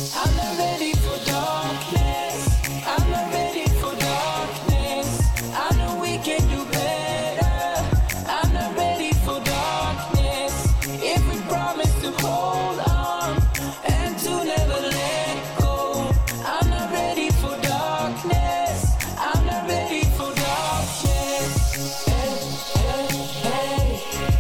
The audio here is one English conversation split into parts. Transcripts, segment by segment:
I'm not ready for darkness. I'm not ready for darkness. I know we can do better. I'm not ready for darkness. If we promise to hold on and to never let go, I'm not ready for darkness. I'm not ready for darkness. Hey, hey,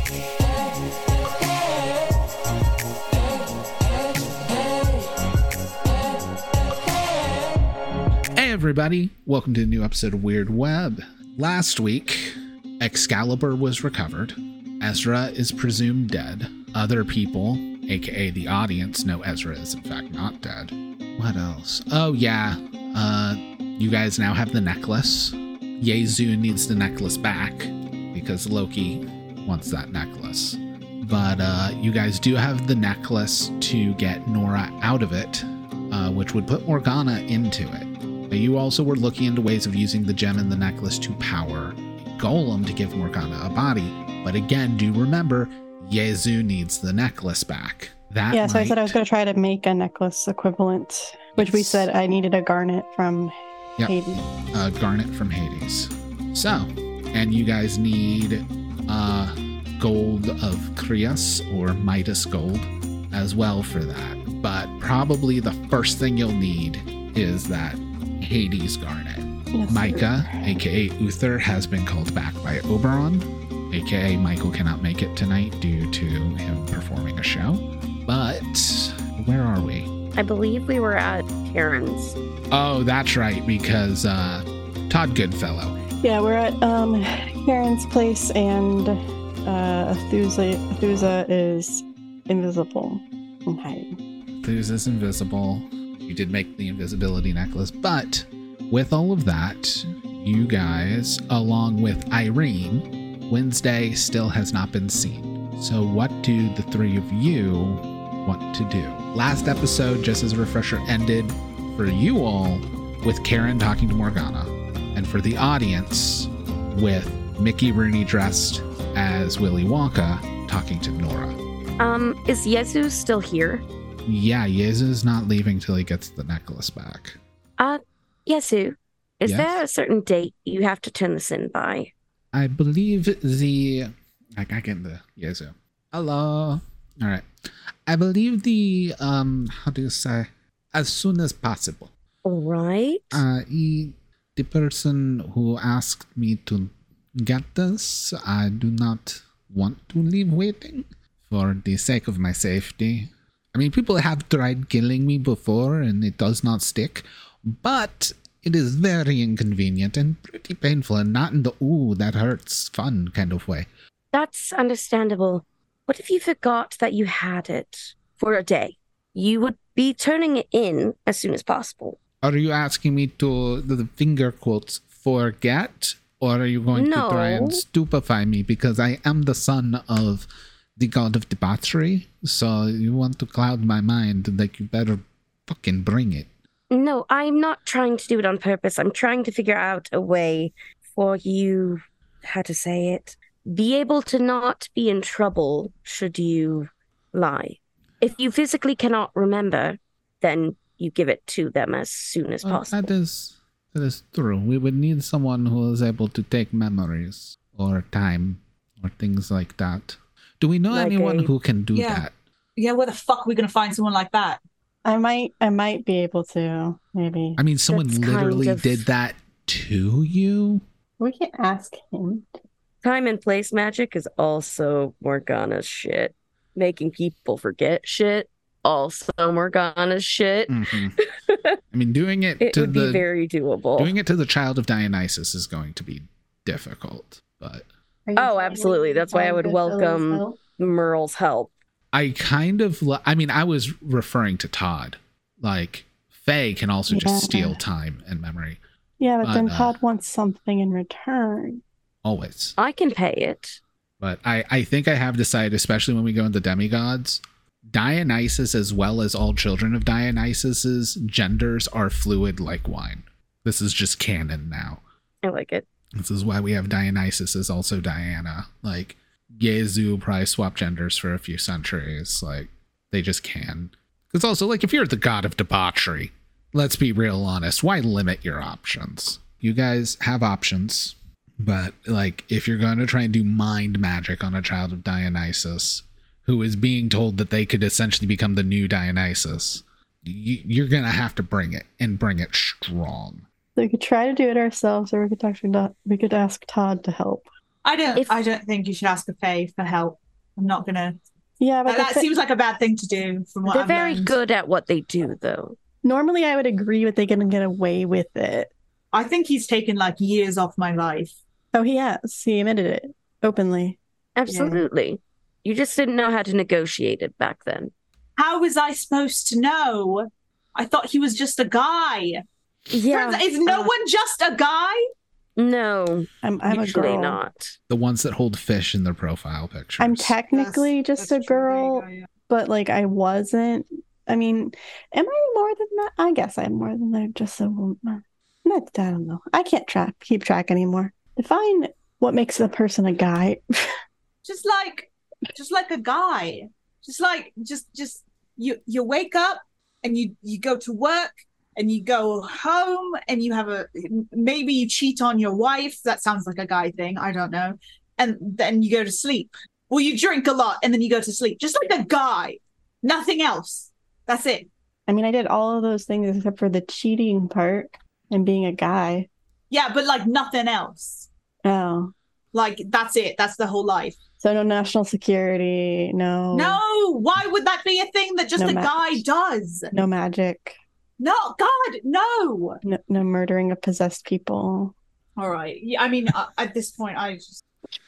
Hey everybody, welcome to a new episode of Weird Web. Last week, Excalibur was recovered. Ezra is presumed dead. Other people, aka the audience, know Ezra is in fact not dead. What else? Oh yeah, you guys now have the necklace. Yezu needs the necklace back because Loki wants that necklace. But you guys do have the necklace to get Nora out of it, which would put Morgana into it. But you also were looking into ways of using the gem in the necklace to power Golem to give Morgana a body. But again, do remember, Yezu needs the necklace back. So I said I was going to try to make a necklace equivalent, which we said I needed a garnet from Hades. Garnet from Hades. So, and you guys need gold of Crius or Midas gold as well for that. But probably the first thing you'll need is that Hades garnet. Yes, Micah, sir. aka Uther, has been called back by Oberon, aka Michael cannot make it tonight due to him performing a show. But where are we? I believe we were at Karen's. Oh, that's right, because Todd Goodfellow. Yeah, we're at Karen's place, and Athusa is invisible and hiding. There's this invisible. You did make the invisibility necklace, but with all of that, you guys, along with Irene, Wednesday still has not been seen. So what do the three of you want to do? Last episode, just as a refresher, ended for you all with Karen talking to Morgana, and for the audience with Mickey Rooney dressed as Willy Wonka talking to Nora. Is Yezu still here? Yeah, Yezu's not leaving till he gets the necklace back. Yezu, is Yes? there a certain date you have to turn this in by? I believe I got get the Yezu. Hello. All right. I believe how do you say? As soon as possible. All right. The person who asked me to get this, I do not want to leave waiting for the sake of my safety. I mean, people have tried killing me before and it does not stick, but it is very inconvenient and pretty painful and not in the, ooh, that hurts, fun kind of way. That's understandable. What if you forgot that you had it for a day? You would be turning it in as soon as possible. Are you asking me to, the finger quotes, forget? Or are you going to try and No. stupefy me? Because I am the son of the god of debauchery. So you want to cloud my mind, like you better fucking bring it. No, I'm not trying to do it on purpose. I'm trying to figure out a way for you, how to say it, be able to not be in trouble should you lie. If you physically cannot remember, then you give it to them as soon as possible. That is true. We would need someone who is able to take memories or time or things like that. Do we know Like anyone a- who can do Yeah. that? Yeah, where the fuck are we going to find someone like that? I might be able to, maybe. I mean, someone That's literally kind of- did that to you? We can ask him. Time and place magic is also Morgana's shit. Making people forget shit, also Morgana's shit. Mhm. I mean, doing it, It to would be very doable. doing it to the child of Dionysus is going to be difficult, but Are you Oh, saying absolutely. we That's why I find would Goodfellow's welcome- help? Merle's help. I kind of I mean, I was referring to Todd. Like Faye can also just Yeah. steal time and memory Yeah, but then But, Todd wants something in return. always. I can pay it. But I think I have decided, especially when we go into demigods, Dionysus, as well as all children of Dionysus's genders, are fluid like wine. This is just canon now. I like it. This is why we have Dionysus as also Diana. Like, Yezu probably swapped genders for a few centuries. Like, they just can. Because also, like, if you're the god of debauchery, let's be real honest, why limit your options? You guys have options, but, like, if you're going to try and do mind magic on a child of Dionysus, who is being told that they could essentially become the new Dionysus, you're going to have to bring it, and bring it strong. We could try to do it ourselves, or we could ask Todd to help. I don't think you should ask a fae for help. I'm not gonna. Yeah, but that seems like a bad thing to do. From what They're I've very learned. good at what they do, though. normally I would agree with they can get away with it. I think he's taken like years off my life. Oh, he has. He admitted it openly. Absolutely. You just didn't know how to negotiate it back then. How was I supposed to know? I thought he was just a guy. Yeah. Is no one just a guy? No. I'm a usually girl. not. The ones that hold fish in their profile pictures. I'm technically just a That's true. There you girl, go, yeah. but like I wasn't. I mean, am I more than that? I guess I'm more than that. Just a woman. I don't know. I can't keep track anymore. Define what makes a person a guy. Just like a guy. Just you wake up and you go to work and you go home and you have maybe you cheat on your wife. That sounds like a guy thing. I don't know. And then you go to sleep. Well, you drink a lot and then you go to sleep. Just like a guy. Nothing else. That's it. I mean, I did all of those things except for the cheating part and being a guy. Yeah, but like nothing else. Oh. Like that's it. That's the whole life. So no national security, no. No, why would that be a thing that just No a guy does? No magic. No, God, no. No murdering of possessed people. All right. Yeah, I mean, at this point, I just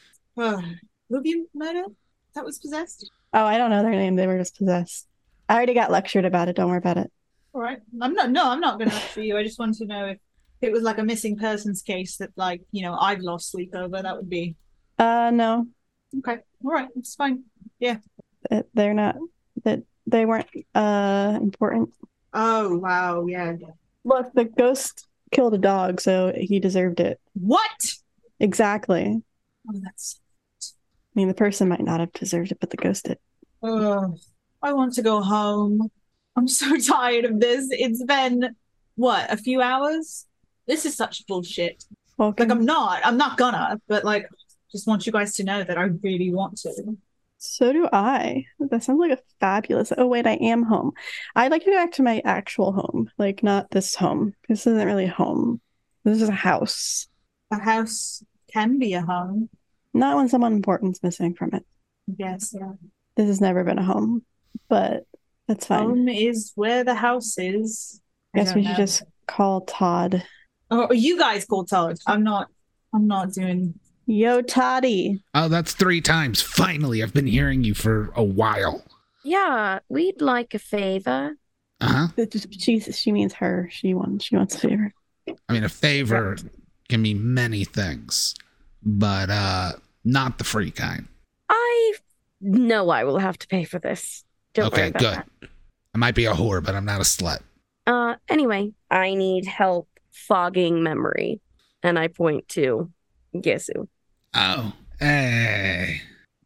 Lubian murder that was possessed. Oh, I don't know their name. They were just possessed. I already got lectured about it. Don't worry about it. All right. I'm not going to lecture you. I just want to know if it was like a missing persons case that, like, you know, I've lost sleep over. That would be. No. Okay. All right. It's fine. Yeah. They're not. That they weren't important. Oh wow. Yeah. Look, the ghost killed a dog, so he deserved it. What? Exactly. Oh, that's. I mean, the person might not have deserved it, but the ghost did. I want to go home. I'm so tired of this. It's been what, a few hours? This is such bullshit. Welcome. Like I'm not gonna, but like just want you guys to know that I really want to. So do I. That sounds like a fabulous. Oh wait, I am home. I'd like to go back to my actual home, like not this home. This isn't really a home. This is a house. A house can be a home. Not when someone important's missing from it. Yes, yeah. This has never been a home, but that's fine. Home is where the house is. I guess we should just call Todd. Oh, you guys call Todd. I'm not doing. Yo, Toddy. Oh, that's 3 times. Finally, I've been hearing you for a while. Yeah, we'd like a favor. Uh-huh. She means her. She wants a favor. I mean, a favor can mean many things, but not the free kind. I know I will have to pay for this. Don't worry Okay, about good. that. I might be a whore, but I'm not a slut. Anyway, I need help fogging memory. And I point to Yesu. Oh, hey,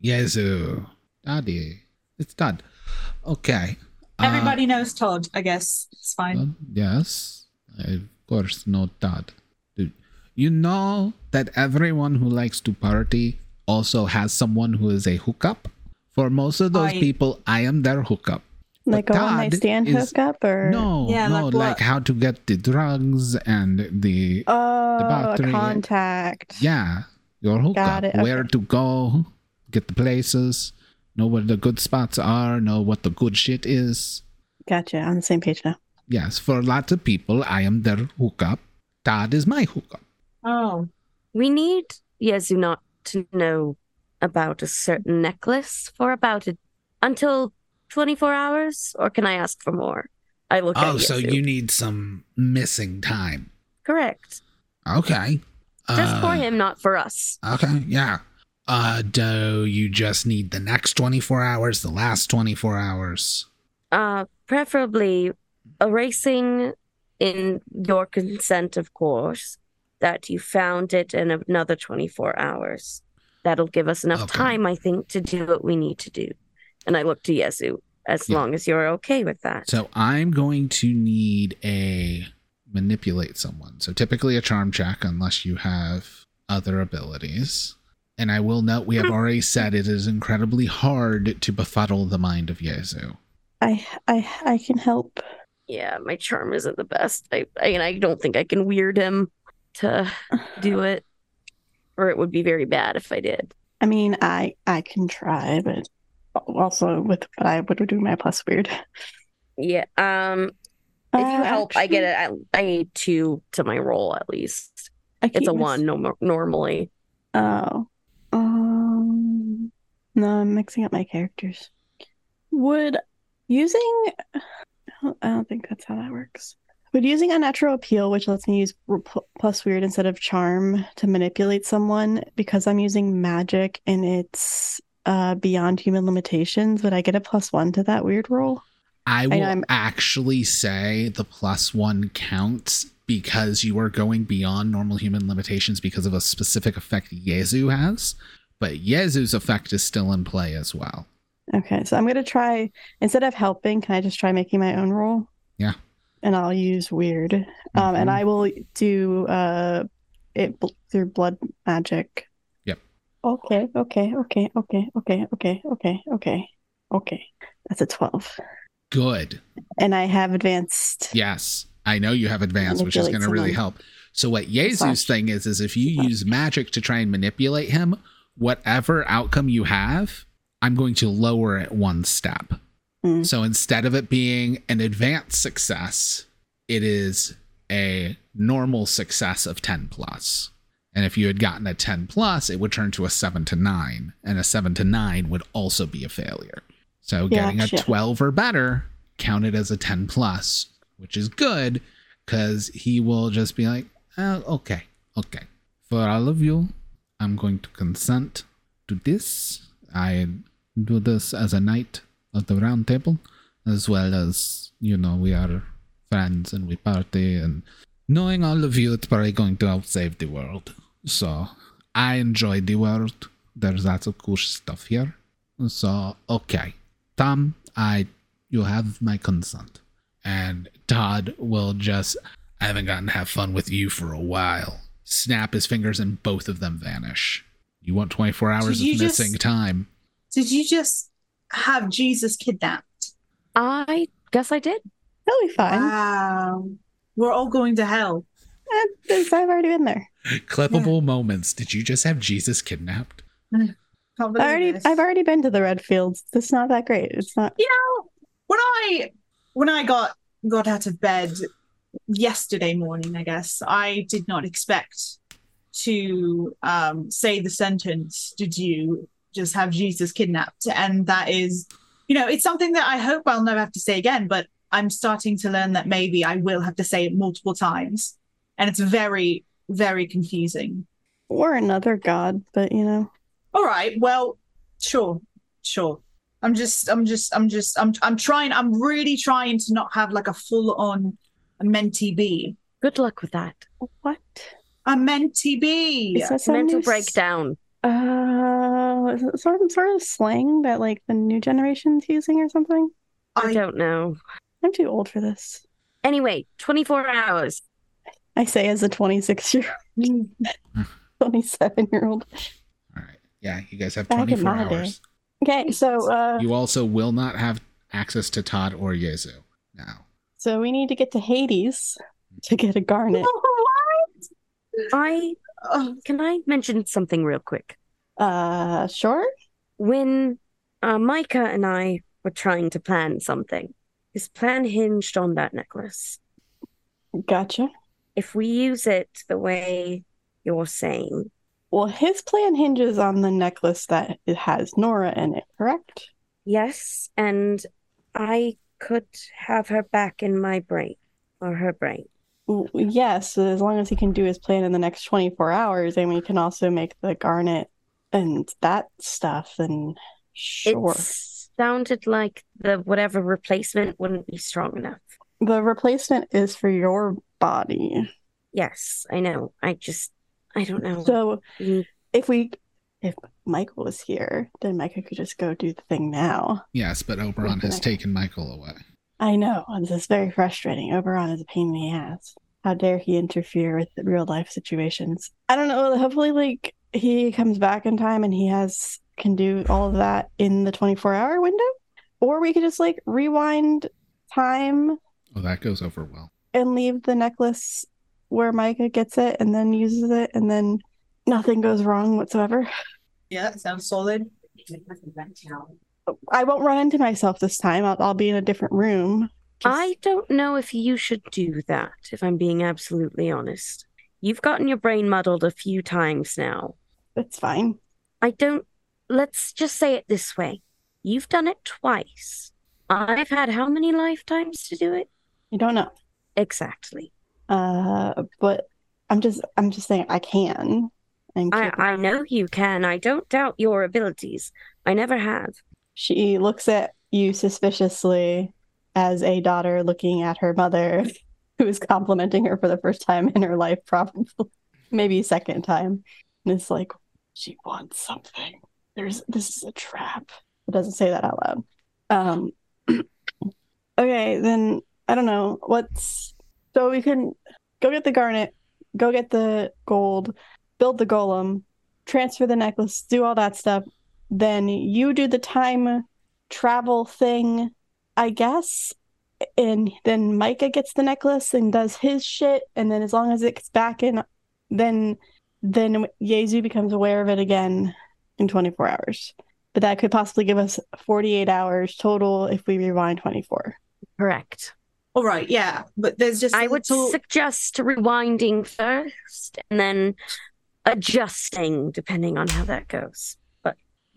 Yezu, Daddy, it's Todd. Okay. Everybody knows Todd, I guess. It's fine. Yes, I of course know Todd. Dude, you know that everyone who likes to party also has someone who is a hookup? For most of those people, I am their hookup. Like a But one night Todd stand is- hookup, or No, Yeah, no, like like what? how to get the drugs and the a battery. contact. Yeah, your hookup. Got it, Where okay. to go, get the places, know where the good spots are, know what the good shit is. Gotcha. On the same page now. Yes, for lots of people, I am their hookup. Todd is my hookup. Oh. We need Yesu not to know about a certain necklace for until 24 hours, or can I ask for more? I look at Oh, so Yesu. you need some missing time. Correct. Okay. Just for him, not for us. Okay, yeah. Do you just need the next 24 hours, the last 24 hours? Preferably erasing in your consent, of course, that you found it in another 24 hours. That'll give us enough Okay. time, I think, to do what we need to do. And I look to Yesu. as Yeah. long as you're okay with that. So I'm going to need a manipulate someone. So typically a charm check, unless you have other abilities. And I will note we have already said it is incredibly hard to befuddle the mind of Yezu. I can help. Yeah, my charm isn't the best. I don't think I can weird him to do it, or it would be very bad if I did. I mean, I can try, but also but I would do my plus weird. Yeah. If you help, I get it. I need 2 to my roll at least. It's a 1 normally. Oh. No, I'm mixing up my characters. Would using I don't think that's how that works. Would using Unnatural Appeal, which lets me use plus weird instead of charm to manipulate someone, because I'm using magic and it's beyond human limitations, would I get a +1 to that weird roll? I will actually say the +1 counts because you are going beyond normal human limitations because of a specific effect Yezu has, but Yezu's effect is still in play as well. Okay, so I'm going to try, instead of helping, can I just try making my own roll? Yeah. And I'll use weird. And I will do it through blood magic. Yep. Okay. That's a 12. Good. And I have advanced. Yes. I know you have advanced, which is going to really help. So what Yezu's thing is if you use magic to try and manipulate him, whatever outcome you have, I'm going to lower it 1 step. So instead of it being an advanced success, it is a normal success of 10 plus. And if you had gotten a 10 plus, it would turn to a 7 to 9. And a 7 to 9 would also be a failure. So getting a 12 or better counted as a 10 plus, which is good because he will just be like, oh, okay. For all of you, I'm going to consent to this. I do this as a knight of the round table, as well as, we are friends and we party, and knowing all of you, it's probably going to help save the world. So I enjoy the world. There's lots of cool stuff here. So, okay. Tom, you have my consent. And Todd will just, I haven't gotten to have fun with you for a while. Snap his fingers and both of them vanish. You want 24 hours of missing time. Did you just have Jesus kidnapped? I guess I did. He'll be fine. Wow. We're all going to hell. I've already been there. Clippable moments. Did you just have Jesus kidnapped? Can't believe this. I've already been to the Red Fields. It's not that great. It's not. When I got out of bed yesterday morning, I guess, I did not expect to say the sentence, "Did you just have Jesus kidnapped?" And that is, it's something that I hope I'll never have to say again, but I'm starting to learn that maybe I will have to say it multiple times. And it's very, very confusing. Or another god, but All right, well, sure. I'm really trying to not have like a full-on mentee bee. Good luck with that. What? A mentee bee. Is that some Mental new breakdown. Is it some sort of slang that like the new generation's using or something? I don't know. I'm too old for this. Anyway, 24 hours. I say as a 26-year-old, 27-year-old. All right. Yeah, you guys have Back in 24 my day. hours. Okay, so You also will not have access to Todd or Yezu now. so we need to get to Hades to get a garnet. Can I mention something real quick? Sure. When Micah and I were trying to plan something, his plan hinged on that necklace. Gotcha. If we use it the way you're saying, Well, his plan hinges on the necklace that it has Nora in it, correct? yes, and I could have her back in my brain, or her brain. Yes, as long as he can do his plan in the next 24 hours, and we can also make the garnet and that stuff, then sure. It sounded like the whatever replacement wouldn't be strong enough. The replacement is for your body. Yes, I know. I don't know. So if we if Michael was here, then Micah could just go do the thing now. Yes, but Oberon has taken Michael away. I know. This is very frustrating. Oberon is a pain in the ass. How dare he interfere with real life situations? I don't know. Hopefully, like, he comes back in time and can do all of that in the 24-hour window. Or we could just, like, rewind time. Oh, that goes over well. And leave the necklace where Micah gets it and then uses it, and then nothing goes wrong whatsoever. Yeah, that sounds solid. I won't run into myself this time. I'll be in a different room. I don't know if you should do that, if I'm being absolutely honest. You've gotten your brain muddled a few times now. It's fine. Let's just say it this way. You've done it twice. I've had how many lifetimes to do it? You don't know. Exactly. But I'm just saying I can. I know you can. I don't doubt your abilities. I never have. She looks at you suspiciously as a daughter looking at her mother, who is complimenting her for the first time in her life, probably. Maybe second time. And it's like, she wants something. This is a trap. It doesn't say that out loud. Okay, then I don't know. So we can go get the garnet, go get the gold, build the golem, transfer the necklace, do all that stuff. Then you do the time travel thing, I guess. And then Micah gets the necklace and does his shit. And then as long as it gets back in, then Yezu becomes aware of it again in 24 hours. But that could possibly give us 48 hours total if we rewind 24. Correct. All right, yeah, but there's just I would suggest rewinding first and then adjusting depending on how that goes. But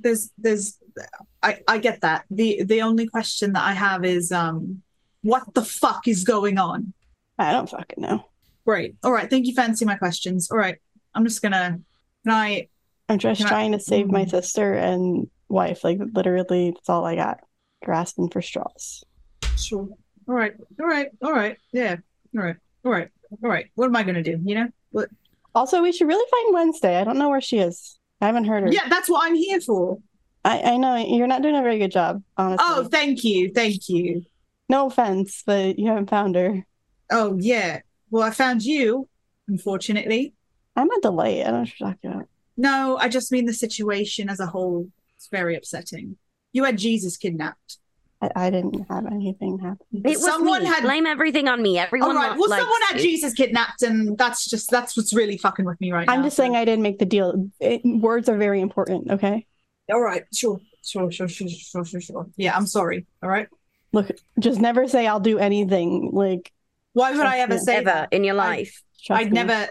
I get that. The only question that I have is what the fuck is going on? I don't fucking know. Great. All right, thank you for answering my questions. All right, I'm just gonna I'm just trying to save my sister and wife. Like, literally, that's all I got. Grasping for straws. Sure. All right. Yeah. All right. What am I going to do? You know? What? Also, we should really find Wednesday. I don't know where she is. I haven't heard her. Yeah, that's what I'm here for. I know. You're not doing a very good job, honestly. Oh, thank you. No offense, but you haven't found her. Oh, yeah. Well, I found you, unfortunately. I'm a delight. I don't know what you're talking about. No, I just mean the situation as a whole. It's very upsetting. You had Jesus kidnapped. I didn't have anything happen. It was me. Blame everything on me. Everyone. All right. Well, someone had Jesus kidnapped, and that's what's really fucking with me right now. I'm just saying I didn't make the deal. Words are very important. Okay. All right. Sure. Yeah, I'm sorry. All right. Look, just never say I'll do anything. Like, why would I ever say that in your life? I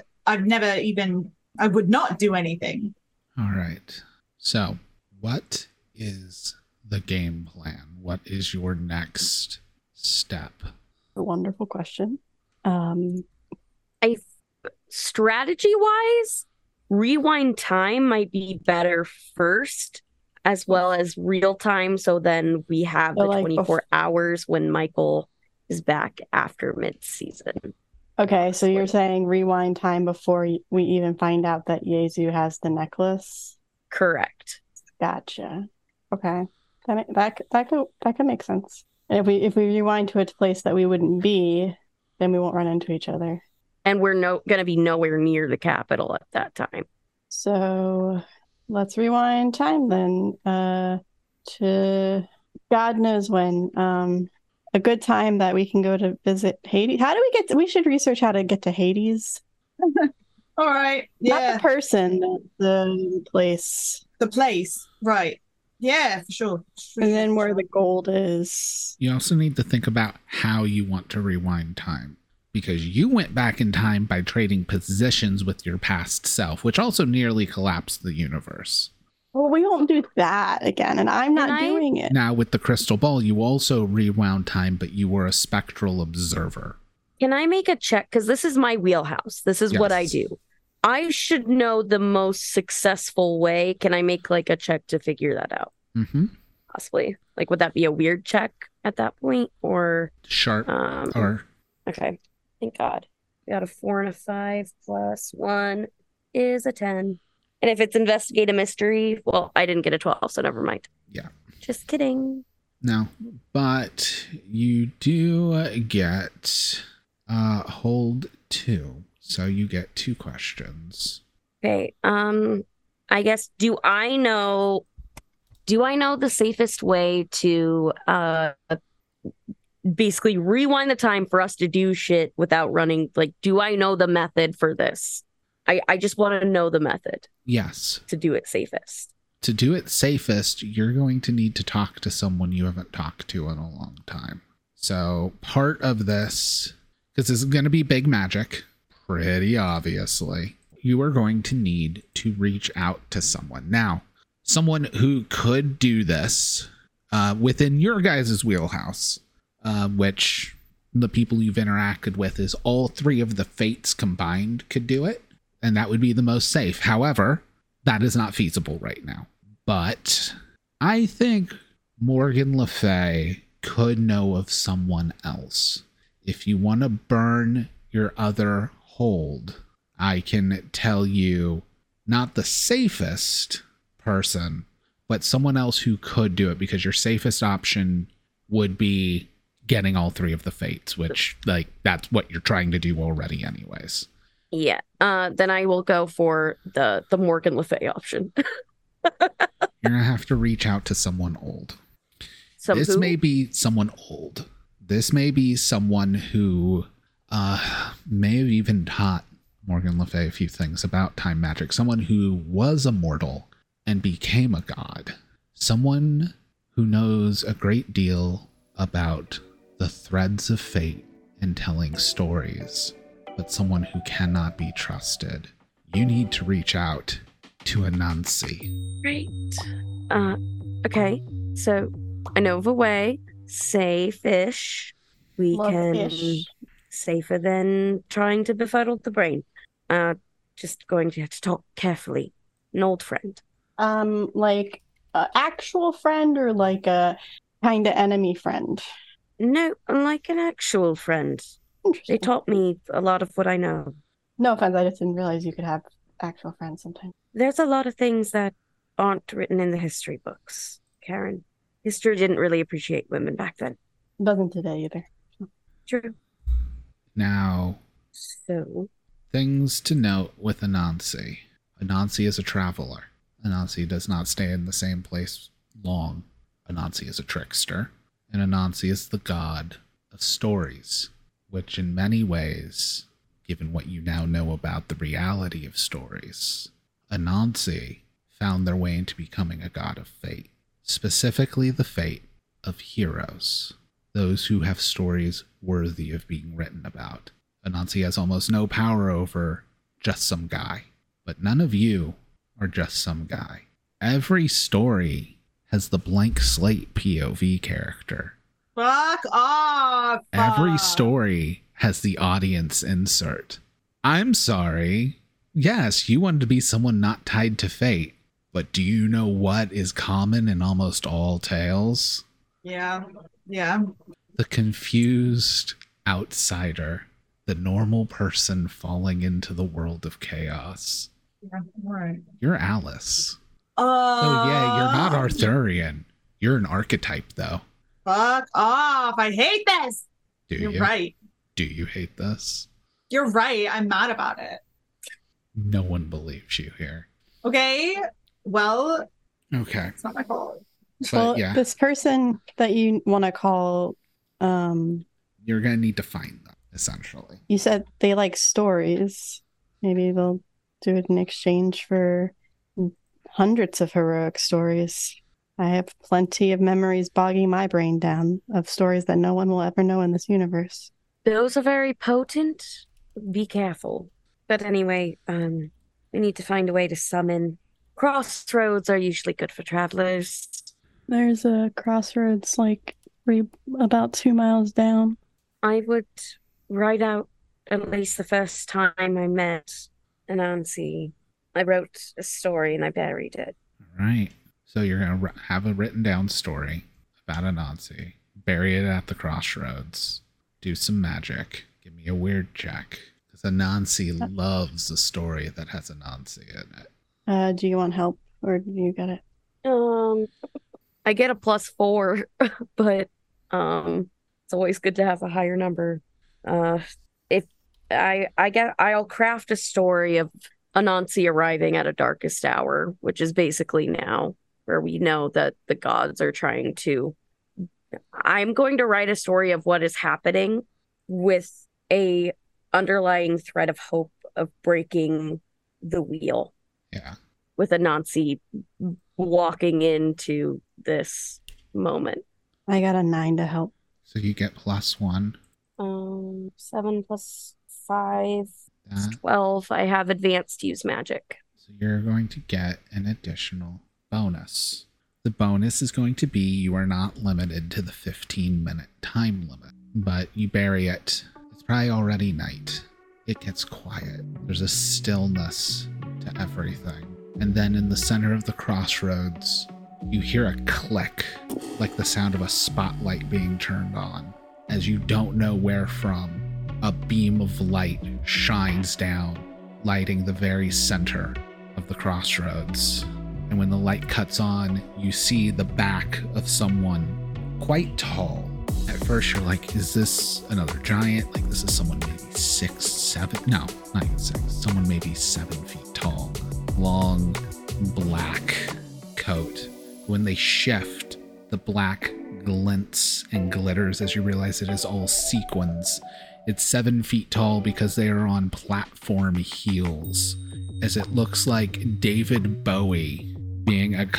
would not do anything. All right. So, what is the game plan? What is your next step? A wonderful question. Strategy-wise, rewind time might be better first, as well as real time. So then we have the 24 hours when Michael is back after mid-season. Okay, so you're saying rewind time before we even find out that Yezu has the necklace? Correct. Gotcha. Okay. That could make sense. And if we rewind to a place that we wouldn't be, then we won't run into each other. And we're going to be nowhere near the capital at that time. So let's rewind time then to God knows when. A good time that we can go to visit Hades. We should research how to get to Hades. All right. Yeah. Not the person, the place. The place. Right. Yeah, for sure. And then where the gold is. You also need to think about how you want to rewind time, because you went back in time by trading positions with your past self, which also nearly collapsed the universe. Well, we won't do that again, and I'm not doing it. Now, with the crystal ball, you also rewound time, but you were a spectral observer. Can I make a check? Because this is my wheelhouse. This is what I do. I should know the most successful way. Can I make like a check to figure that out? Mm-hmm. Possibly. Like, would that be a weird check at that point? Or sharp? Okay. Thank God. We got a 4 and a 5 plus 1 is a 10. And if it's investigate a mystery, well, I didn't get a 12, so never mind. Yeah. Just kidding. No, but you do get hold 2. So you get 2 questions. Okay. I guess do I know the safest way to basically rewind the time for us to do shit without running? Like, do I know the method for this? I just want to know the method Yes. to do it safest. To do it safest, you're going to need to talk to someone you haven't talked to in a long time. So part of this, because this is going to be big magic, pretty obviously, you are going to need to reach out to someone. Now, someone who could do this within your guys' wheelhouse, which the people you've interacted with is all 3 of the fates combined could do it, and that would be the most safe. However, that is not feasible right now. But I think Morgan Le Fay could know of someone else. If you want to burn your other hold, I can tell you not the safest person, but someone else who could do it, because your safest option would be getting all 3 of the fates, which, like, that's what you're trying to do already anyways. Yeah. Then I will go for the Morgan Le Fay option. You're going to have to reach out to someone old. This may be someone old. This may be someone who may have even taught Morgan Le Fay a few things about time magic. Someone who was a mortal and became a god. Someone who knows a great deal about the threads of fate and telling stories, but someone who cannot be trusted. You need to reach out to Anansi. Right. Okay. So I know of a way. Safe-ish. We can Love-ish. safer than trying to befuddle the brain. Just going to have to talk carefully. An old friend. Like an actual friend or like a kind of enemy friend? No, like an actual friend. They Interesting. taught me a lot of what I know. No offense, I just didn't realize you could have actual friends sometimes. There's a lot of things that aren't written in the history books, Karen. History didn't really appreciate women back then. Doesn't today either. True. Now, So, things to note with Anansi. Anansi is a traveler. Anansi does not stay in the same place long. Anansi is a trickster. And Anansi is the god of stories, which in many ways, given what you now know about the reality of stories, Anansi found their way into becoming a god of fate, specifically the fate of heroes, those who have stories worthy of being written about. Anansi has almost no power over just some guy, but none of you are just some guy. Every story has the blank slate POV character. Fuck off. Every story has the audience insert. I'm sorry. Yes, you wanted to be someone not tied to fate, but do you know what is common in almost all tales? Yeah. Yeah. The confused outsider, the normal person falling into the world of chaos. Yeah. Right. You're Alice. Oh yeah, you're not Arthurian. You're an archetype, though. Fuck off. I hate this. Do You're you? right. Do you hate this? You're right. I'm mad about it. No one believes you here. Okay. Well, Okay. it's not my fault. But Well, yeah, this person that you want to call, you're going to need to find them, essentially. you said they like stories. Maybe they'll do it in exchange for hundreds of heroic stories. I have plenty of memories bogging my brain down of stories that no one will ever know in this universe. those are very potent. Be careful. But anyway, we need to find a way to summon. Crossroads are usually good for travelers. There's a crossroads like about 2 miles down. I would write out at least the first time I met Anansi. I wrote a story and I buried it. All right. So you're going to have a written down story about Anansi, bury it at the crossroads, do some magic, give me a weird check. Because Anansi loves a story that has Anansi in it. Do you want help or do you get it? I get a +4, but it's always good to have a higher number. If I'll craft a story of Anansi arriving at a darkest hour, which is basically now, where we know that the gods are trying to. I'm going to write a story of what is happening with a underlying thread of hope of breaking the wheel. Yeah. With Anansi walking into this moment. I got a 9 to help. So you get +1. 7 + 5 is That. 12. I have advanced use magic. So you're going to get an additional bonus. The bonus is going to be you are not limited to the 15-minute time limit, but you bury it. It's probably already night. It gets quiet. There's a stillness to everything. And then in the center of the crossroads, you hear a click, like the sound of a spotlight being turned on. As you don't know where from, a beam of light shines down, lighting the very center of the crossroads. And when the light cuts on, you see the back of someone quite tall. At first you're like, is this another giant? Like, this is someone maybe 6, 7, no, not even 6, someone maybe 7 feet tall. Long black coat. When they shift, the black glints and glitters as you realize it is all sequins. It's 7 feet tall because they are on platform heels, as it looks like David Bowie being a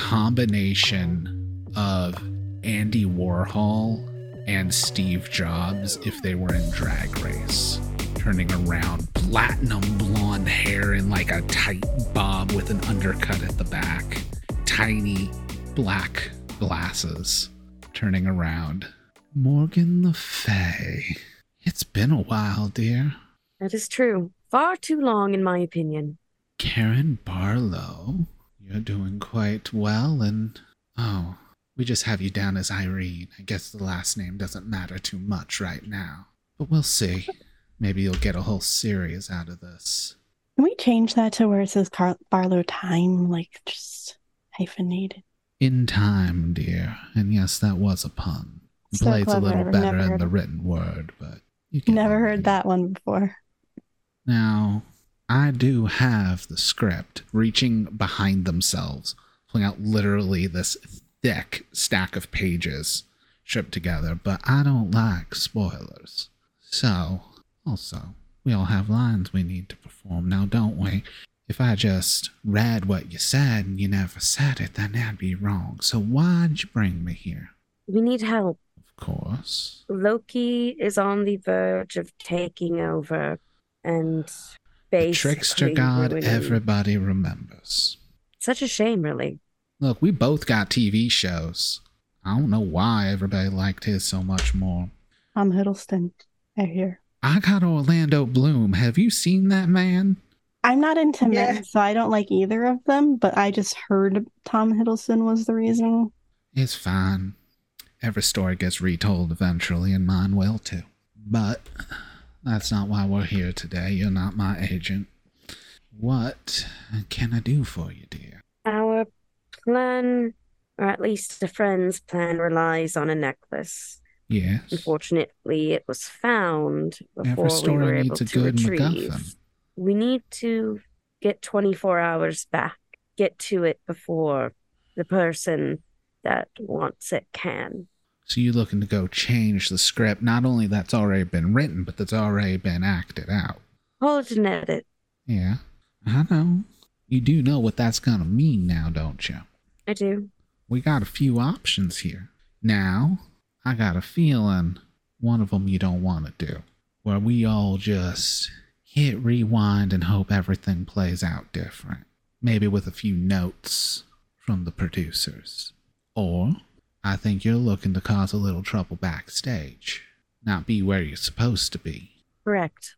combination of Andy Warhol and Steve Jobs if they were in Drag Race. Turning around, platinum blonde hair in like a tight bob with an undercut at the back. Tiny black glasses. Turning around. Morgan Le Fay. It's been a while, dear. That is true. Far too long, in my opinion. Karen Barlow. You're doing quite well, and oh, we just have you down as Irene. I guess the last name doesn't matter too much right now. But we'll see. Maybe you'll get a whole series out of this. Can we change that to where it says Barlow time, like just hyphenated? In time, dear. And yes, that was a pun. It So plays a clever. little I've better never in heard the of- written word, but you get Never what I heard mean. that one before. Now, I do have the script reaching behind themselves, pulling out literally this thick stack of pages stripped together, but I don't like spoilers. So, also, we all have lines we need to perform now, don't we? If I just read what you said and you never said it, then that'd be wrong. So why'd you bring me here? We need help. Of course. Loki is on the verge of taking over and The trickster basically god ruining- everybody remembers. Such a shame, really. Look, we both got TV shows. I don't know why everybody liked his so much more. Tom Hiddleston, I hear. I got Orlando Bloom. Have you seen that man? I'm not into Yeah. men, so I don't like either of them, but I just heard Tom Hiddleston was the reason. It's fine. Every story gets retold eventually, and mine will too. But that's not why we're here today. You're not my agent. What can I do for you, dear? Our plan, or at least a friend's plan, relies on a necklace. Yes. Unfortunately, it was found before Every we story were able needs a to good retrieve. MacGuffin. We need to get 24 hours back, get to it before the person that wants it can. So you're looking to go change the script, not only that's already been written, but that's already been acted out. Call it an edit. Yeah, I know. You do know what that's gonna mean now, don't you? I do. We got a few options here. Now, I got a feeling one of them you don't want to do, where we all just hit rewind and hope everything plays out different. Maybe with a few notes from the producers. Or, I think you're looking to cause a little trouble backstage. Not be where you're supposed to be. Correct.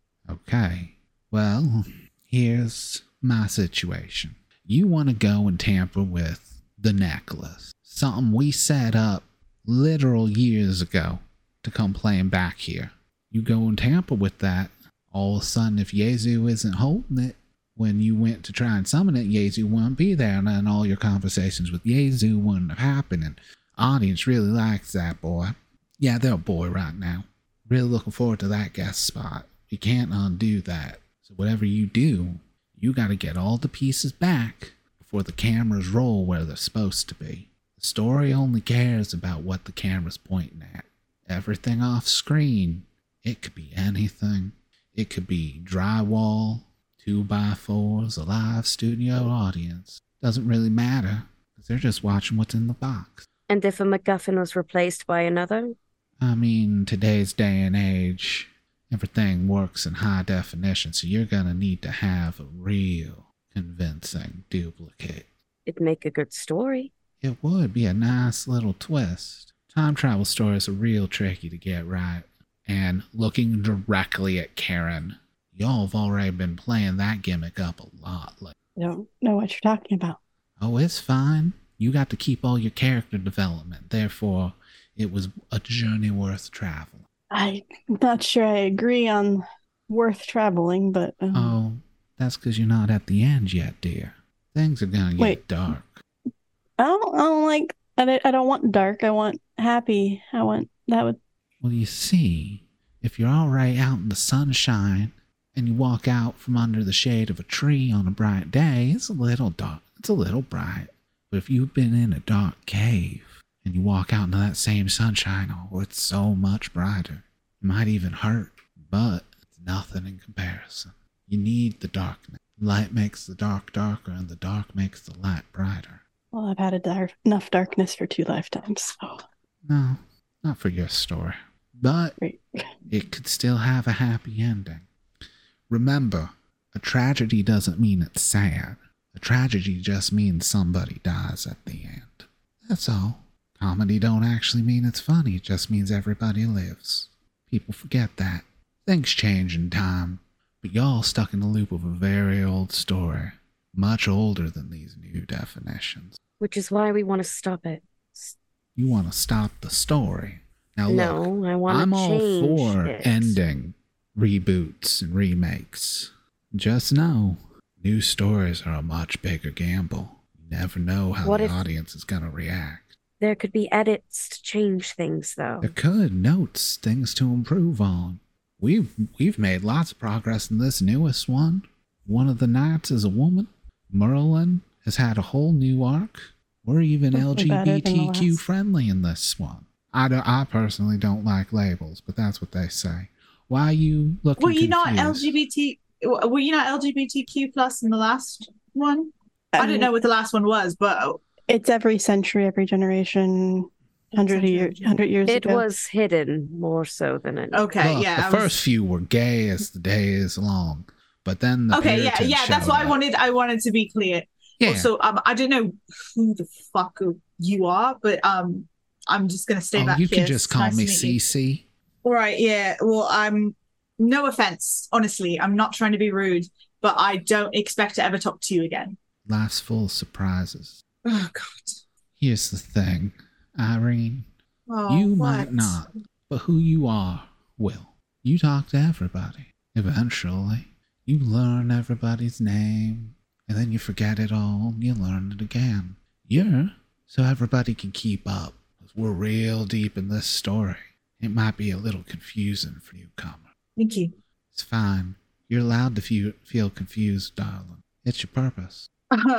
Okay. Well, here's my situation. You want to go and tamper with the necklace. Something we set up literal years ago to come playing back here. You go and tamper with that. All of a sudden, if Yezu isn't holding it, when you went to try and summon it, Yezu wouldn't be there, and then all your conversations with Yezu wouldn't have happened, and audience really likes that boy. Yeah, they're a boy right now. Really looking forward to that guest spot. You can't undo that. So whatever you do, you got to get all the pieces back before the cameras roll where they're supposed to be. The story only cares about what the camera's pointing at. Everything off screen, it could be anything. It could be drywall, 2x4s, a live studio audience. Doesn't really matter, because they're just watching what's in the box. And if a MacGuffin was replaced by another? I mean, today's day and age, everything works in high definition, so you're gonna need to have a real convincing duplicate. It'd make a good story. It would be a nice little twist. Time travel stories are real tricky to get right. And looking directly at Karen, y'all have already been playing that gimmick up a lot lately. I don't know what you're talking about. Oh, it's fine. You got to keep all your character development. Therefore, it was a journey worth traveling. I'm not sure I agree on worth traveling, but... Oh, that's because you're not at the end yet, dear. Things are gonna get dark. I don't like... I don't want dark. I want happy. I want... That would... Well, you see, if you're all right out in the sunshine and you walk out from under the shade of a tree on a bright day, it's a little dark. It's a little bright. But if you've been in a dark cave and you walk out into that same sunshine, oh, it's so much brighter. It might even hurt, but it's nothing in comparison. You need the darkness. Light makes the dark darker, and the dark makes the light brighter. Well, I've had enough darkness for 2 lifetimes, so... No, not for your story. But Great. it could still have a happy ending. Remember, a tragedy doesn't mean it's sad. A tragedy just means somebody dies at the end. That's all. Comedy don't actually mean it's funny. It just means everybody lives. People forget that. Things change in time. But y'all stuck in the loop of a very old story. Much older than these new definitions. Which is why we want to stop it. You want to stop the story. Now look, No, I want to I'm all change for it. ending reboots and remakes. Just know, new stories are a much bigger gamble. You never know how What the if- audience is going to react. There could be edits to change things, though. There could, notes, things to improve on. We've made lots of progress in this newest one. One of the knights is a woman. Merlin has had a whole new arc. We're even Hopefully better than the LGBTQ last. friendly in this one. I personally don't like labels, but that's what they say. Why are you looking Were you not confused? Were you not LGBTQ plus in the last one? I didn't know what the last one was, but It's every century, every generation, 100 years It ago. was hidden more so than it. okay, Look, yeah. the first few were gay as the day is long, but then the Okay, Puritans yeah. That's showed what I up. wanted. I wanted to be clear. Yeah. Also, I don't know who the fuck you are, but I'm just gonna stay back you here. can just It's call nice me to meet you. Cece. All right, yeah. Well, no offense, honestly. I'm not trying to be rude, but I don't expect to ever talk to you again. Life's full of surprises. Oh God. Here's the thing, Irene. Oh, You what? might not, but who you are will. You talk to everybody. Eventually, you learn everybody's name, and then you forget it all, and you learn it again. So everybody can keep up. 'Cause we're real deep in this story. It might be a little confusing for newcomer. Thank you. It's fine. You're allowed to feel confused, darling. It's your purpose.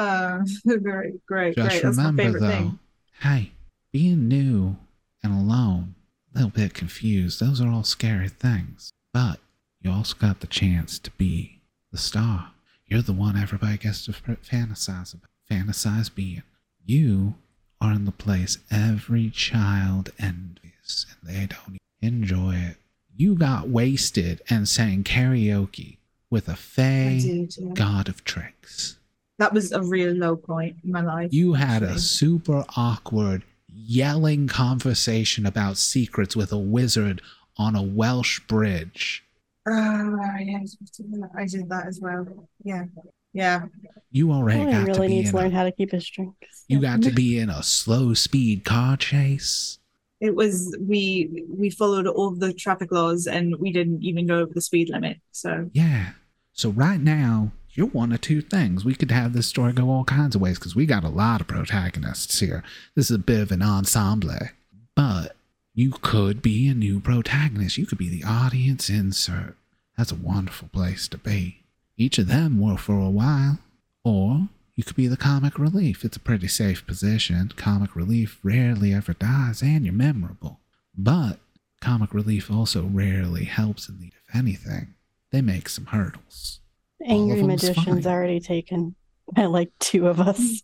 Great. Just That's my remember, favorite though, thing. hey, being new and alone, a little bit confused, those are all scary things. But you also got the chance to be the star. You're the one everybody gets to fantasize about. Fantasize being. You are in the place every child envies, and they don't enjoy it. You got wasted and sang karaoke with a I fey did, yeah. god of tricks. That was a real low point in my life. You had a actually. super awkward, yelling conversation about secrets with a wizard on a Welsh bridge. Yeah, I did that as well. Yeah. You already Ryan got to really be needs in to learn a, how to keep his drinks. you got to be in a slow speed car chase. It was we followed all the traffic laws and we didn't even go over the speed limit. So Yeah. So right now, you're one of two things. We could have this story go all kinds of ways because we got a lot of protagonists here. This is a bit of an ensemble. But you could be a new protagonist. You could be the audience insert. That's a wonderful place to be. Each of them will for a while. Or you could be the comic relief. It's a pretty safe position. Comic relief rarely ever dies, and you're memorable. But comic relief also rarely helps in need of anything. They make some hurdles. Angry Magician's fine. already taken by like 2 of us.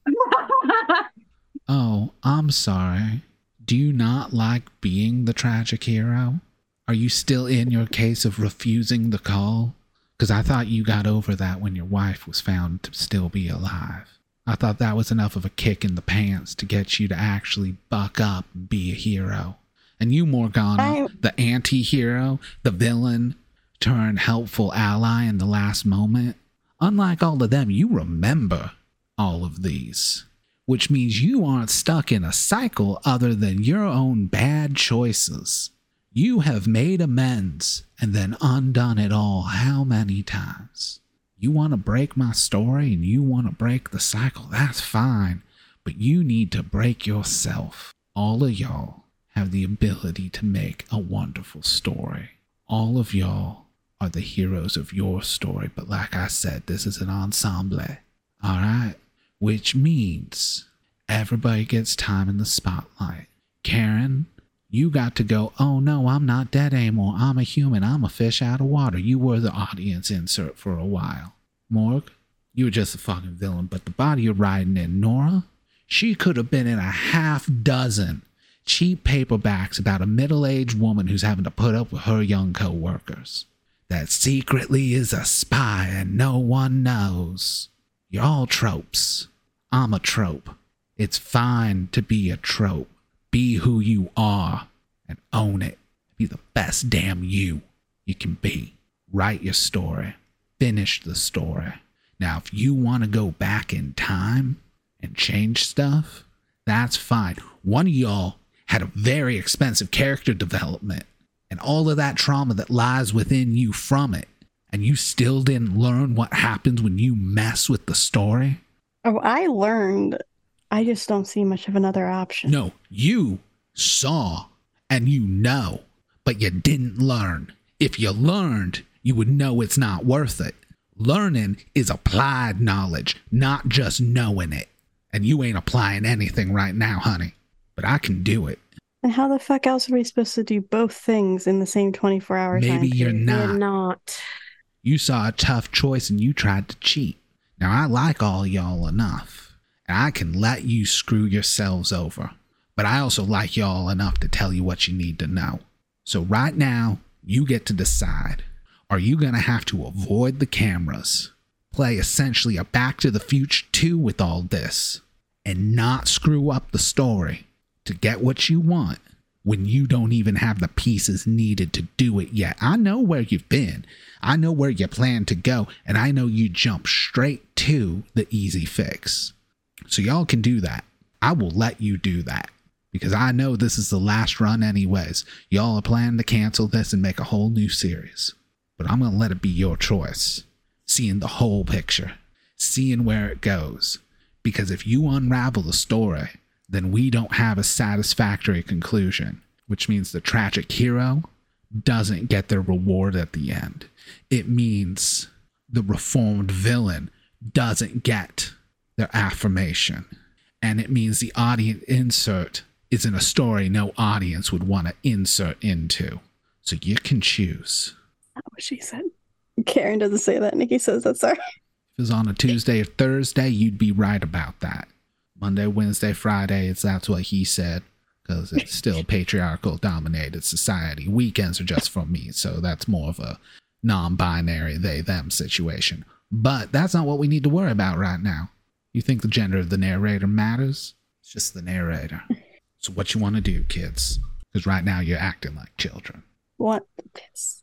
Oh, I'm sorry. Do you not like being the tragic hero? Are you still in your case of refusing the call? Because I thought you got over that when your wife was found to still be alive. I thought that was enough of a kick in the pants to get you to actually buck up and be a hero. And you, Morgana, the anti-hero, the villain, turned helpful ally in the last moment. Unlike all of them, you remember all of these. Which means you aren't stuck in a cycle other than your own bad choices. You have made amends and then undone it all how many times? You want to break my story and you want to break the cycle, that's fine. But you need to break yourself. All of y'all have the ability to make a wonderful story. All of y'all are the heroes of your story. But like I said, this is an ensemble. Alright? Which means everybody gets time in the spotlight. Karen, you got to go, oh no, I'm not dead anymore. I'm a human. I'm a fish out of water. You were the audience insert for a while. Morg, you were just a fucking villain. But the body you're riding in, Nora, she could have been in a half dozen cheap paperbacks about a middle-aged woman who's having to put up with her young co-workers. That secretly is a spy and no one knows. You're all tropes. I'm a trope. It's fine to be a trope. Be who you are and own it. Be the best damn you can be. Write your story. Finish the story. Now, if you want to go back in time and change stuff, that's fine. One of y'all had a very expensive character development and all of that trauma that lies within you from it. And you still didn't learn what happens when you mess with the story? Oh, I learned. I just don't see much of another option. No, you saw and you know, but you didn't learn. If you learned, you would know it's not worth it. Learning is applied knowledge, not just knowing it. And you ain't applying anything right now, honey. But I can do it. And how the fuck else are we supposed to do both things in the same 24-hour time? Maybe you're period? not. We're not. You saw a tough choice and you tried to cheat. Now, I like all y'all enough, and I can let you screw yourselves over. But I also like y'all enough to tell you what you need to know. So right now, you get to decide. Are you going to have to avoid the cameras, play essentially a Back to the Future 2 with all this, and not screw up the story to get what you want when you don't even have the pieces needed to do it yet? I know where you've been. I know where you plan to go, and I know you jump straight to the easy fix. So y'all can do that. I will let you do that because I know this is the last run anyways. Y'all are planning to cancel this and make a whole new series. But I'm going to let it be your choice. Seeing the whole picture. Seeing where it goes. Because if you unravel the story, then we don't have a satisfactory conclusion, which means the tragic hero doesn't get their reward at the end. It means the reformed villain doesn't get their affirmation. And it means the audience insert isn't a story no audience would want to insert into. So you can choose. That's what she said. Karen doesn't say that. Nikki says that, sorry. If it was on a Tuesday or Thursday, you'd be right about that. Monday, Wednesday, Friday, that's what he said, because it's still a patriarchal dominated society. Weekends are just for me, so that's more of a non-binary they-them situation. But that's not what we need to worry about right now. You think the gender of the narrator matters? It's just the narrator. So what you want to do, kids? Because right now you're acting like children. What the piss?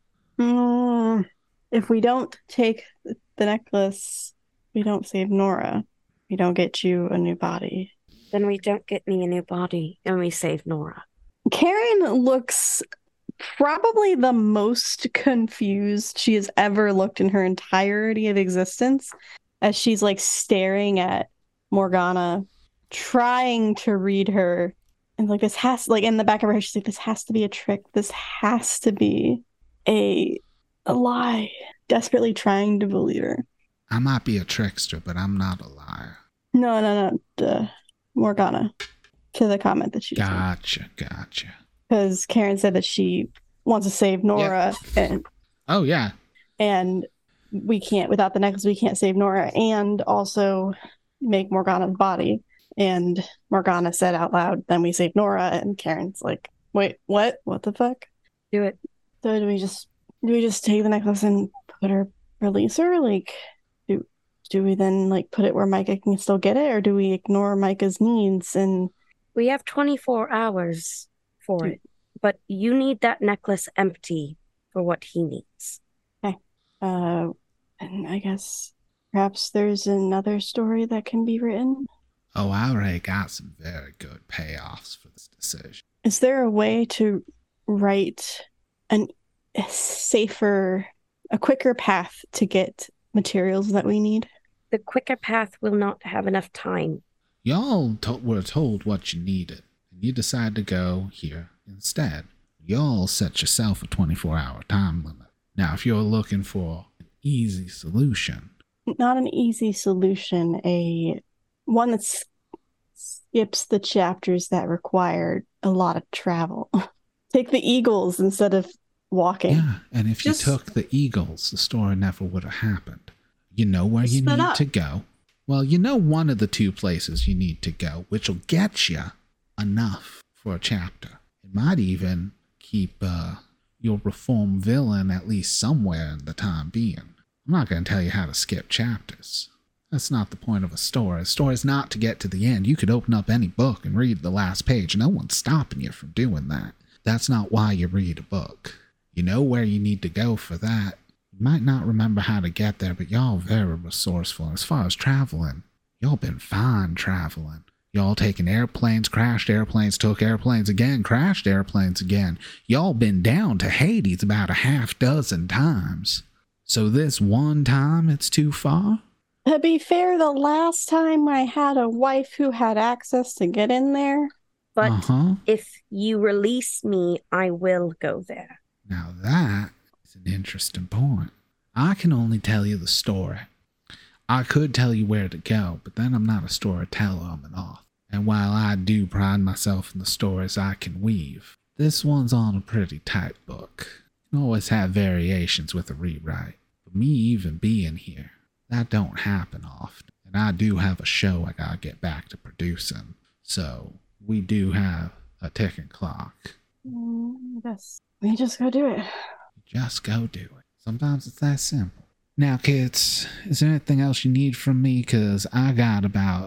If we don't take the necklace, we don't save Nora. We don't get you a new body. Then we don't get me a new body and we save Nora. Karen looks probably the most confused she has ever looked in her entirety of existence, as she's like staring at Morgana, trying to read her. And like this has like in the back of her head, she's like, this has to be a trick. This has to be a lie. Desperately trying to believe her. I might be a trickster, but I'm not a liar. No. Morgana. To the comment that she just made. Gotcha. Because Karen said that she wants to save Nora, Oh, yeah. and we can't, without the necklace, we can't save Nora and also make Morgana's body. And Morgana said out loud, then we save Nora, and Karen's like, wait, what? What the fuck? Do it. So do we just take the necklace and release her? Like, do we then like put it where Micah can still get it, or do we ignore Micah's needs? And We have 24 hours for it, but you need that necklace empty for what he needs. and I guess perhaps there's another story that can be written. Oh, I already got some very good payoffs for this decision. Is there a way to write a quicker path to get materials that we need? The quicker path will not have enough time. Y'all were told what you needed, and you decided to go here instead. Y'all set yourself a 24-hour time limit. Now, if you're looking for an easy solution... Not an easy solution, one that skips the chapters that require a lot of travel. Take the Eagles instead of walking. Yeah, and if you took the Eagles, the story never would have happened. You know where you need to go. Well, you know one of the two places you need to go, which will get you enough for a chapter. It might even keep your reformed villain at least somewhere in the time being. I'm not going to tell you how to skip chapters. That's not the point of a story. A story is not to get to the end. You could open up any book and read the last page. No one's stopping you from doing that. That's not why you read a book. You know where you need to go for that. You might not remember how to get there, but y'all very resourceful. As far as traveling, y'all been fine traveling. Y'all taking airplanes, crashed airplanes, took airplanes again, crashed airplanes again. Y'all been down to Hades about a half dozen times. So this one time it's too far? To be fair, the last time I had a wife who had access to get in there. But if you release me, I will go there. Now that is an interesting point. I can only tell you the story. I could tell you where to go, but then I'm not a storyteller, I'm an author. And while I do pride myself in the stories I can weave, this one's on a pretty tight book. You can always have variations with a rewrite. But me even being here, that don't happen often. And I do have a show I gotta get back to producing. So we do have a ticking clock. I guess we just go do it. Just go do it. Sometimes it's that simple. Now, kids, is there anything else you need from me? Because I got about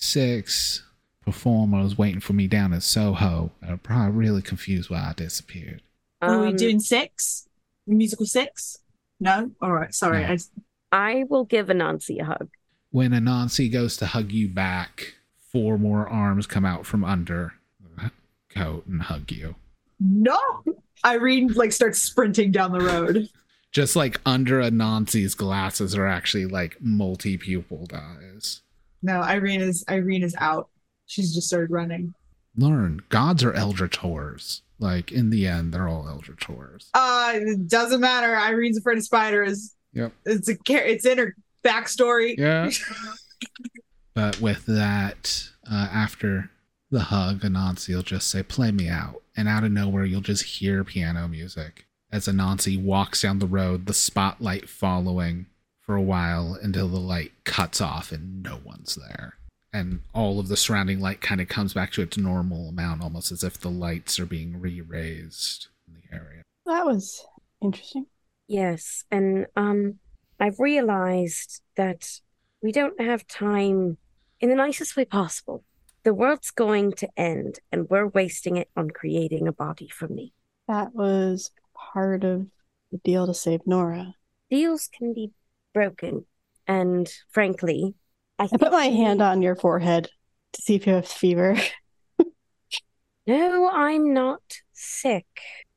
6 performers waiting for me down in Soho. They're probably really confused why I disappeared. Are we doing 6? Musical 6? No? All right. Sorry. No. I will give Anansi a hug. When Anansi goes to hug you back, 4 more arms come out from under the coat and hug you. No! Irene starts sprinting down the road. Just like under Anansi's glasses are actually like multi-pupiled eyes. No, Irene is out. She's just started running. Learn, gods are eldritch horrors. Like in the end, they're all eldritch horrors. It doesn't matter. Irene's afraid of spiders. Yep. It's in her backstory. Yeah. But with that, after the hug, Anansi will just say, "Play me out." And out of nowhere, you'll just hear piano music as Anansi walks down the road, the spotlight following for a while until the light cuts off and no one's there. And all of the surrounding light kind of comes back to its normal amount, almost as if the lights are being re-raised in the area. That was interesting. Yes, and I've realized that we don't have time in the nicest way possible. The world's going to end, and we're wasting it on creating a body for me. That was part of the deal to save Nora. Deals can be broken, and frankly, I put my hand on your forehead to see if you have fever. No, I'm not sick.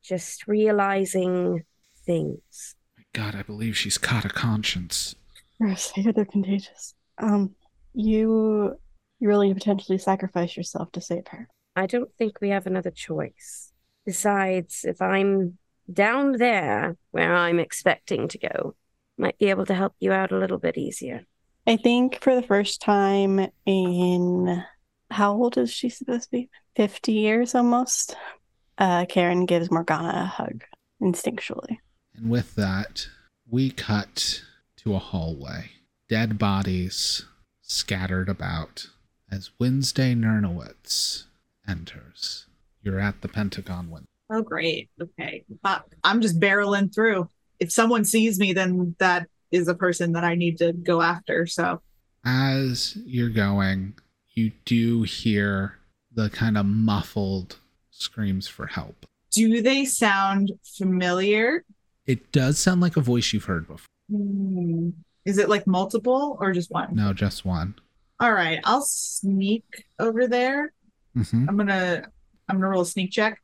just realizing things. God, I believe she's caught a conscience. Yes, I hear they're contagious. You really potentially sacrifice yourself to save her. I don't think we have another choice. Besides, if I'm down there where I'm expecting to go, might be able to help you out a little bit easier. I think for the first time in, how old is she supposed to be? 50 years almost. Karen gives Morgana a hug instinctually. And with that, we cut to a hallway. Dead bodies scattered about as Wednesday Nernowitz enters. You're at the Pentagon window. Oh, great. Okay. I'm just barreling through. If someone sees me, then that is a person that I need to go after. So As you're going, you do hear the kind of muffled screams for help. do they sound familiar? It does sound like a voice you've heard before. Is it like multiple or just one? No, just one. All right. I'll sneak over there. Mm-hmm. I'm gonna roll a sneak check,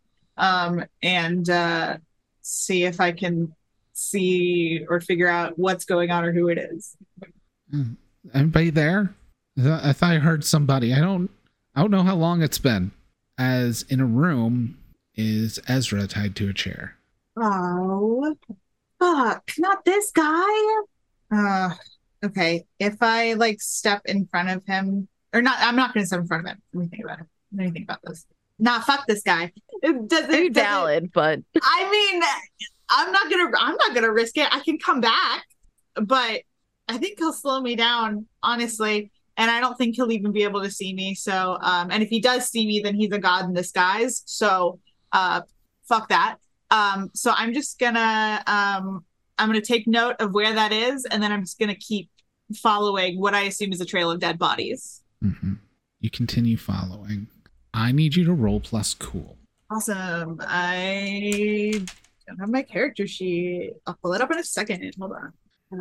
and see if I can see or figure out what's going on or who it is. Anybody there? I thought I heard somebody. I don't know how long it's been. As in a room is Ezra tied to a chair. Oh, fuck! Not this guy. Okay. If I like step in front of him, or not, I'm not gonna step in front of him. Let me think about it. Let me think about this. Nah, fuck this guy. Very valid, but I mean, I'm not gonna risk it. I can come back, but I think he'll slow me down, honestly. And I don't think he'll even be able to see me. So, and if he does see me, then he's a god in disguise. So, fuck that. So I'm just gonna, I'm gonna take note of where that is, and then I'm just gonna keep following what I assume is a trail of dead bodies. Mm-hmm. You continue following. I need you to roll plus cool. Awesome. I don't have my character sheet. I'll pull it up in a second. Hold on.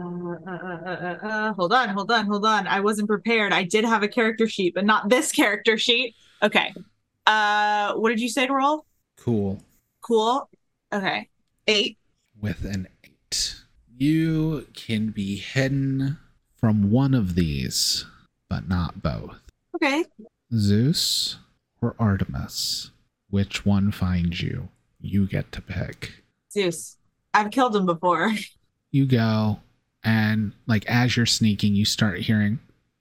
Hold on. I wasn't prepared. I did have a character sheet, but not this character sheet. Okay. What did you say to roll? Cool. Cool. Okay. 8. With an 8. You can be hidden from one of these, but not both. Okay. Zeus or Artemis? Which one finds you? You get to pick. Zeus. I've killed him before. You go, and like as you're sneaking, you start hearing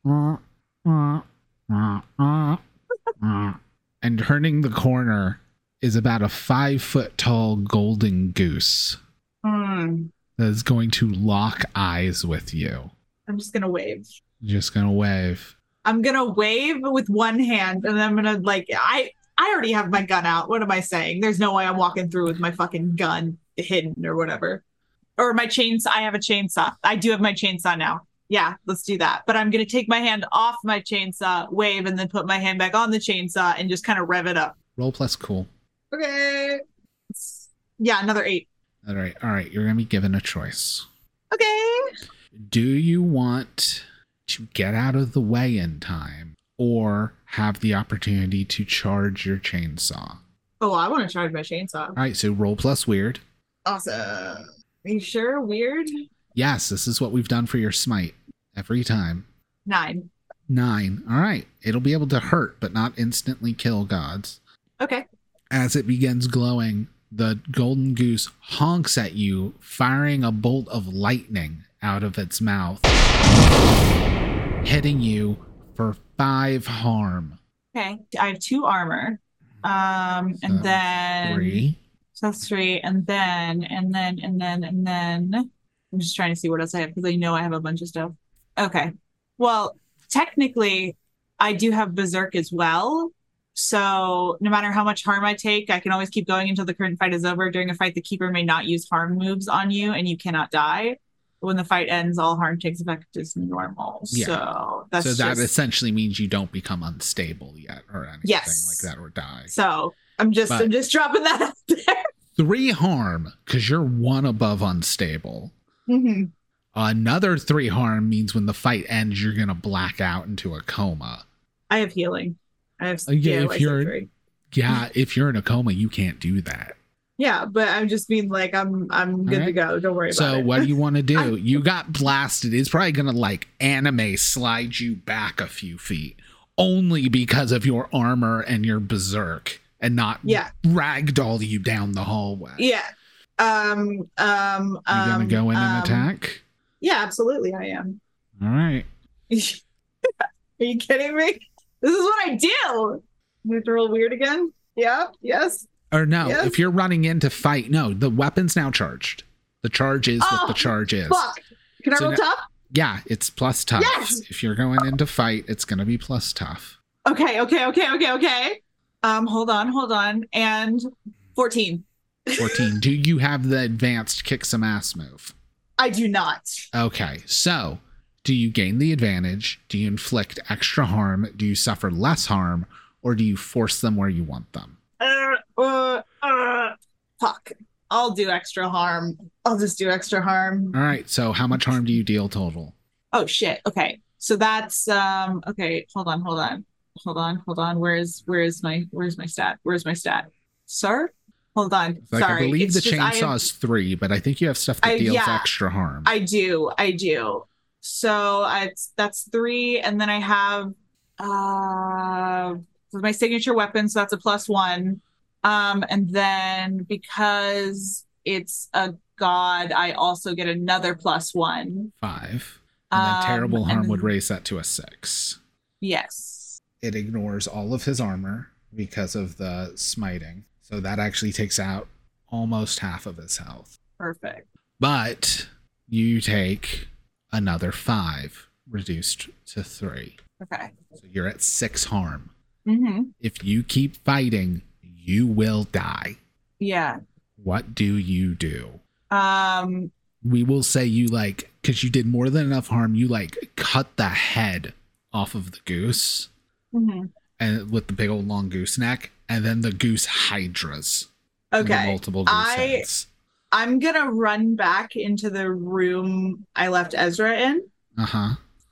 and turning the corner is about a 5-foot tall golden goose that is going to lock eyes with you. I'm just gonna wave. You're just gonna wave. I'm gonna wave with one hand, and then I'm gonna I already have my gun out. What am I saying? There's no way I'm walking through with my fucking gun hidden or whatever. Or my chainsaw. I have a chainsaw. I do have my chainsaw now. Yeah, let's do that. But I'm gonna take my hand off my chainsaw, wave, and then put my hand back on the chainsaw and just kind of rev it up. Roll plus cool. Okay. Yeah, another 8. All right. You're gonna be given a choice. Okay. Do you want to get out of the way in time or have the opportunity to charge your chainsaw? Oh, I want to charge my chainsaw. All right, so roll plus weird. Awesome. Are you sure? Weird? Yes, this is what we've done for your smite every time. 9. 9. All right. It'll be able to hurt, but not instantly kill gods. Okay. As it begins glowing, the golden goose honks at you, firing a bolt of lightning out of its mouth, hitting you for 5 harm. Okay. I have 2 armor. And So, then 3. So that's 3, and then I'm just trying to see what else I have because I know I have a bunch of stuff. Okay. Well, technically, I do have Berserk as well. So no matter how much harm I take, I can always keep going until the current fight is over. During a fight, the keeper may not use harm moves on you, and you cannot die. When the fight ends, all harm takes effect as normal. Yeah. So that's So that just... essentially means you don't become unstable yet or anything Yes. like that or die. So I'm just dropping that out there. 3 harm because you're 1 above unstable. Mm-hmm. Another 3 harm means when the fight ends, you're going to black out into a coma. I have healing. I have Yeah, like if you're in a coma, you can't do that. Yeah, but I'm just being like, I'm good to right. go. Don't worry about So it. what do you want to do? You got blasted. It's probably going to like anime slide you back a few feet only because of your armor and your berserk and not ragdoll you down the hallway. Yeah. You going to go in and attack? Yeah, absolutely I am. All right. Are you kidding me? This is what I do. You have to roll weird again? Yeah. Yes. Or no, if you're running in to fight, no, the weapon's now charged. The charge is what the charge is. Fuck. Can I roll tough? Yeah, it's plus tough. Yes! If you're going in to fight, it's going to be plus tough. Okay. Hold on. And 14. 14. Do you have the advanced kick some ass move? I do not. Okay, so do you gain the advantage? Do you inflict extra harm? Do you suffer less harm? Or do you force them where you want them? Fuck. I'll do extra harm. I'll just do extra harm. All right, so how much harm do you deal total? Oh shit. Okay. So that's okay, hold on. Where's my stat? Sir? Hold on. Like, Sorry. I believe It's the just- chainsaw is 3, but I think you have stuff that deals extra harm. I do. So that's 3, and then I have my signature weapon, so that's a +1. And then because it's a god, I also get another +1. 5. And then terrible harm and would then- raise that to a 6. Yes. It ignores all of his armor because of the smiting. So that actually takes out almost half of his health. Perfect. But you take another 5, reduced to 3. Okay. So you're at 6 harm. Mm-hmm. If you keep fighting, you will die. Yeah. What do you do? Um, We will say you like, because you did more than enough harm, you like cut the head off of the goose mhm. and with the big old long goose neck, and then the goose hydras. And the Okay. multiple goose heads. I'm gonna run back into the room I left Ezra in. Uh-huh.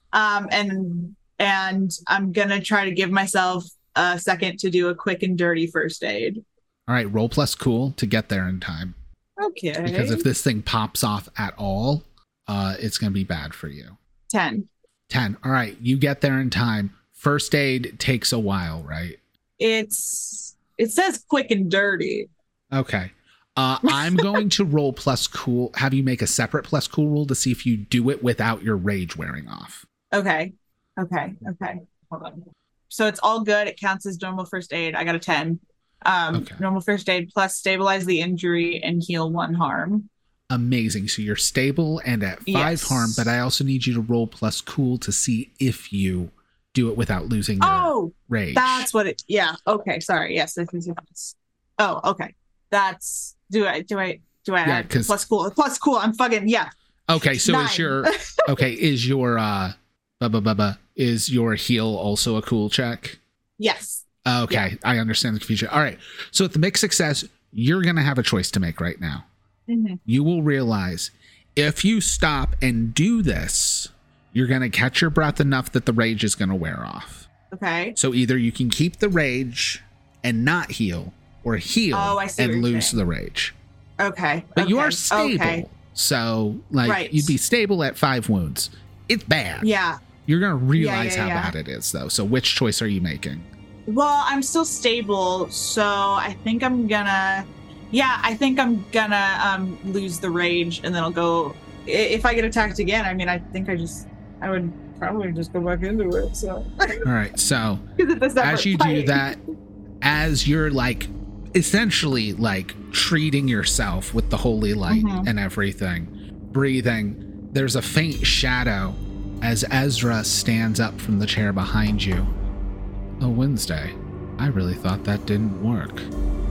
And I'm gonna try to give myself a second to do a quick and dirty first aid. All right, roll plus cool to get there in time. Okay. Because if this thing pops off at all, it's going to be bad for you. 10. 10. All right, you get there in time. First aid takes a while, right? It says quick and dirty. Okay. I'm going to roll plus cool. Have you make a separate plus cool roll to see if you do it without your rage wearing off. Okay. Hold on. So it's all good. It counts as normal first aid. I got a 10. Okay. Normal first aid plus stabilize the injury and heal 1 harm. Amazing. So you're stable and at 5 Yes. harm, but I also need you to roll plus cool to see if you do it without losing your rage. That's what it. Yeah. Okay. Sorry. Yes. Oh. Okay. That's. Do I add 'cause- plus cool? Plus cool. I'm fucking Okay, so 9. is your is your heal also a cool check? Yes. Okay, I understand the confusion. All right, so with the mixed success, you're gonna have a choice to make right now. Mhm. You will realize if you stop and do this, you're gonna catch your breath enough that the rage is gonna wear off. Okay. So either you can keep the rage and not heal, or heal I see what and you're lose saying. the rage. Okay. But you okay, are stable. Okay. So, like, Right. you'd be stable at 5 wounds. It's bad. Yeah. You're going to realize yeah. how bad it is, though. So, which choice are you making? Well, I'm still stable, so I think I'm gonna. Yeah, I think I'm gonna lose the rage, and then I'll go. If I get attacked again, I mean, I think I would probably just go back into it. So. All right. So, 'Cause it's a separate as you do fight. that, as you're like essentially like treating yourself with the holy light Mhm. and everything, breathing, there's a faint shadow as Ezra stands up from the chair behind you. Oh, Wednesday. I really thought that didn't work.